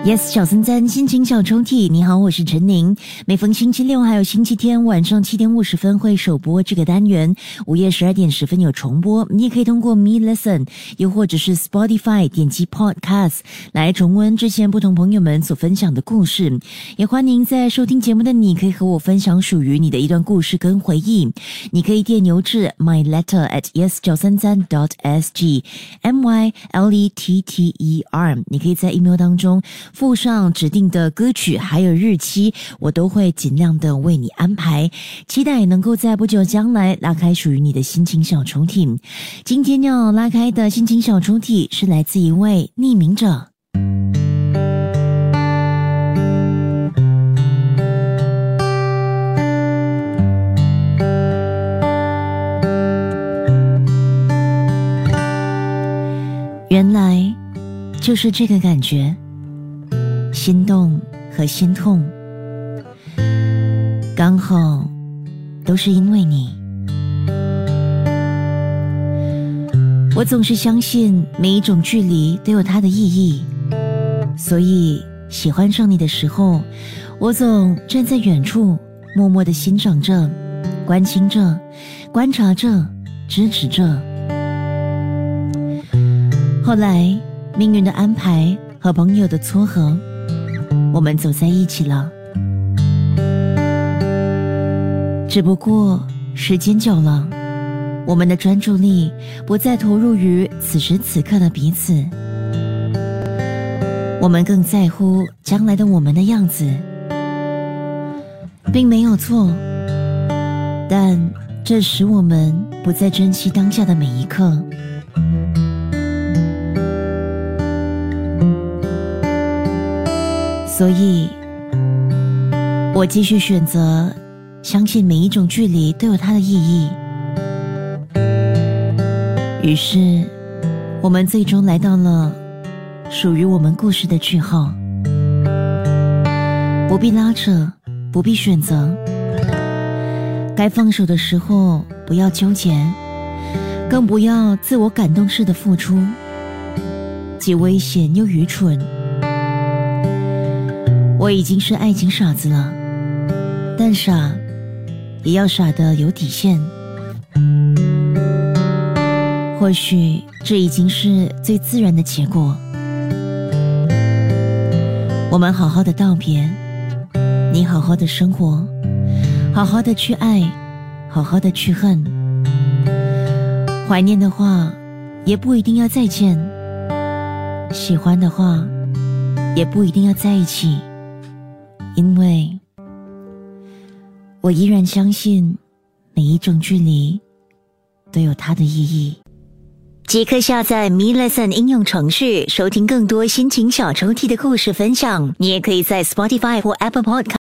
Yes 小森森心情小抽屉，你好，我是陈宁。每逢星期六还有星期天晚上7点50分会首播这个单元，午夜12点10分有重播。你也可以通过 Me Listen 又或者是 Spotify 点击 Podcast 来重温之前不同朋友们所分享的故事。也欢迎在收听节目的你可以和我分享属于你的一段故事跟回忆。你可以电邮至 myletter@yes933.sg myletter。你可以在 email 当中附上指定的歌曲还有日期，我都会尽量的为你安排，期待能够在不久将来拉开属于你的心情小抽屉。今天要拉开的心情小抽屉是来自一位匿名者。原来就是这个感觉，心动和心痛，刚好都是因为你。我总是相信每一种距离都有它的意义，所以喜欢上你的时候，我总站在远处默默地欣赏着，关心着，观察着，支持着。后来命运的安排和朋友的撮合，我们走在一起了。只不过时间久了，我们的专注力不再投入于此时此刻的彼此，我们更在乎将来的我们的样子。并没有错，但这使我们不再珍惜当下的每一刻。所以我继续选择相信每一种距离都有它的意义。于是我们最终来到了属于我们故事的句号。不必拉扯，不必选择，该放手的时候不要纠结，更不要自我感动式的付出，既危险又愚蠢。我已经是爱情傻子了，但傻也要傻得有底线。或许这已经是最自然的结果。我们好好的道别，你好好的生活，好好的去爱，好好的去恨。怀念的话也不一定要再见，喜欢的话也不一定要在一起。因为我依然相信每一种距离都有它的意义。即刻下载 Me Listen 应用程序，收听更多心情小抽屉的故事分享。你也可以在 Spotify 或 Apple Podcast